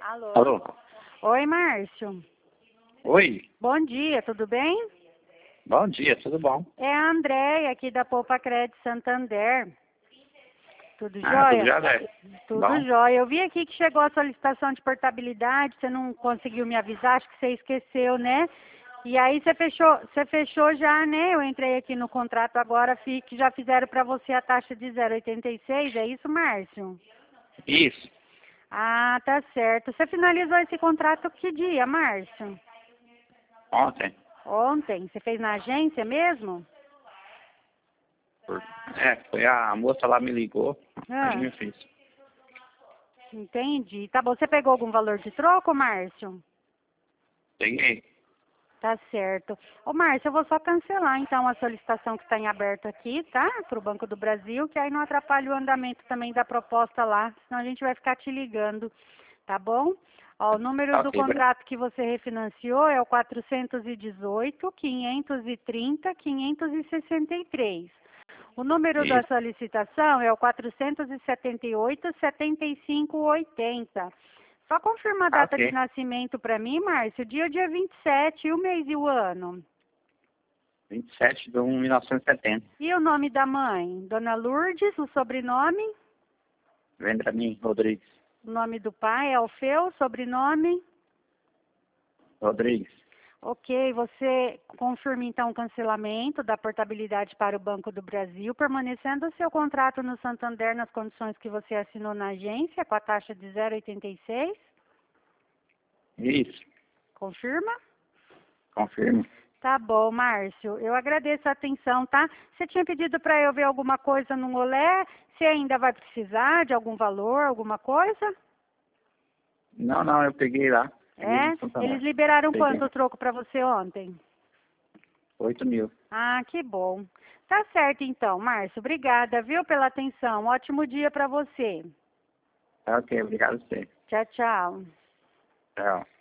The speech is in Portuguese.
Alô? Alô? Oi, Márcio. Oi, Bom dia, tudo bem? bom dia, tudo bom? É a Andréia aqui da Poupa Crédito Santander. Tudo Ah, tudo jóia? já deve. Tudo Bom, jóia. Eu vi aqui que chegou a solicitação de portabilidade, você não conseguiu me avisar, acho que você esqueceu, né? E aí você fechou já, né? Eu entrei aqui no contrato agora, que já fizeram para você a taxa de 0,86, é isso, Márcio? isso, Ah, tá certo. Você finalizou esse contrato que dia, Márcio? ontem. Ontem. Você fez na agência mesmo? Foi a moça lá me ligou, aí Ah, eu fiz. entendi. Tá bom. Você pegou algum valor de troco, Márcio? Peguei. Tá certo. Ô, Márcio, eu vou só cancelar, então, a solicitação que está em aberto aqui, tá? Para o Banco do Brasil, que aí não atrapalha o andamento também da proposta lá, senão a gente vai ficar te ligando, tá bom? Ó, o número do Ok, contrato que você refinanciou é o 418, 530, 563. O número da isso, solicitação é o 478, 7580. Só confirma a data de ok. nascimento para mim, Márcio. Dia 27, o mês e o ano. 27 de 1970. E o nome da mãe? Dona Lourdes, o sobrenome? Vem pra mim, Rodrigues. O nome do pai é Alfeu, sobrenome? Rodrigues. Ok, você confirma então o cancelamento da portabilidade para o Banco do Brasil, permanecendo o seu contrato no Santander nas condições que você assinou na agência, com a taxa de 0,86? Isso, Confirma? confirmo. Tá bom, Márcio. Eu agradeço a atenção, tá? Você tinha pedido para eu ver alguma coisa no Olé? Você ainda vai precisar de algum valor, alguma coisa? Não, eu peguei lá. Peguei no É? Eles Santander. liberaram Peguei. quanto o troco para você ontem? 8.000. Ah, que bom. Tá certo então, Márcio. Obrigada, viu, pela atenção. Ótimo dia para você. Ok, obrigado a você. Tchau, tchau. Tchau.